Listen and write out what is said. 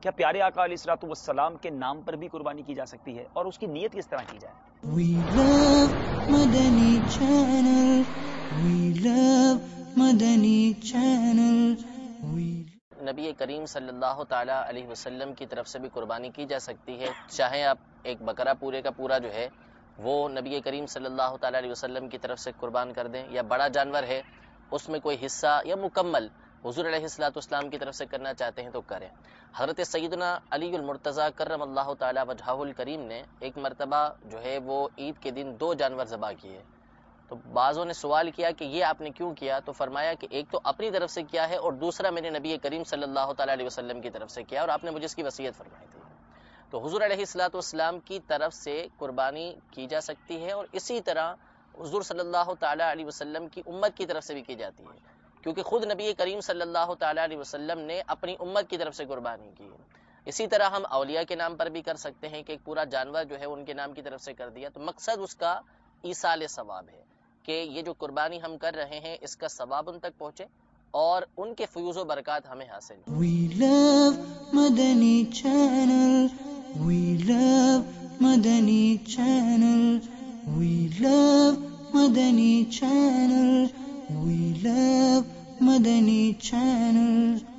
کیا پیارے آقا علیہ الصلوۃ والسلام کے نام پر بھی قربانی کی جا سکتی ہے اور اس کی نیت کس طرح کی جائے؟ We love Madani Channel. We love Madani Channel. نبی کریم صلی اللہ تعالی علیہ وسلم کی طرف سے بھی قربانی کی جا سکتی ہے. چاہے آپ ایک بکرا پورے کا پورا جو ہے وہ نبی کریم صلی اللہ تعالی علیہ وسلم کی طرف سے قربان کر دیں، یا بڑا جانور ہے اس میں کوئی حصہ یا مکمل حضور علیہ الصلوۃ والسلام کی طرف سے کرنا چاہتے ہیں تو کریں. حضرت سیدنا علی المرتضیٰ کرم اللہ تعالی وجہہ الکریم نے ایک مرتبہ جو ہے وہ عید کے دن 2 جانور ذبح کیے. تو بعضوں نے سوال کیا کہ یہ آپ نے کیوں کیا؟ تو فرمایا کہ ایک تو اپنی طرف سے کیا ہے اور دوسرا میں نے نبی کریم صلی اللہ تعالی علیہ وسلم کی طرف سے کیا اور آپ نے مجھے اس کی وصیت فرمائی تھی. تو حضور علیہ الصلوۃ والسلام کی طرف سے قربانی کی جا سکتی ہے اور اسی طرح حضور صلی اللہ تعالی علیہ وسلم کی امت کی طرف سے بھی کی جاتی ہے، کیونکہ خود نبی کریم صلی اللہ تعالی علیہ وسلم نے اپنی امت کی طرف سے قربانی کی ہے. اسی طرح ہم اولیاء کے نام پر بھی کر سکتے ہیں کہ ایک پورا جانور جو ہے ان کے نام کی طرف سے کر دیا، تو مقصد اس کا ایصال ثواب ہے کہ یہ جو قربانی ہم کر رہے ہیں اس کا ثواب ان تک پہنچے اور ان کے فیوز و برکات ہمیں حاصل ہوں. We love Madani Channel. We love Madani Channel. We love Madani Channel. We love Madani Channel.